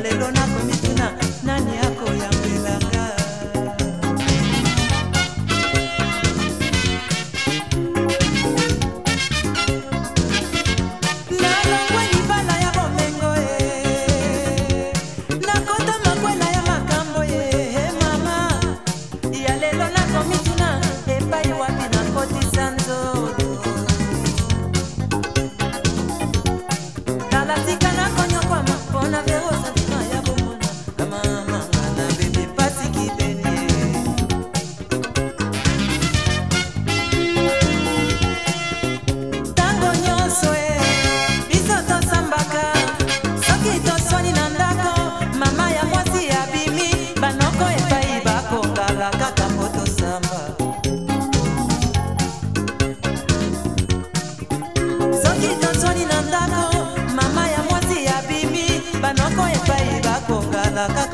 lelo nakomituna nani yako yambelanga. Nalongwe libala ya bomengo nakota makwela ya makambo mama ya lelo nakomituna epai wapi nakotisa nzoto. Talatika na konyo kwa mapona vero santima ya bomona mama na bebe pasi kibeni. Tango nyonso biso tosambaka soki toswani na ndako mama ya mwasi ya bimi banoko epai bakongala kaka mpo tosamba. Soki toswani na ndako mama ya mwasi ya bimi banoko epai bakongala kaka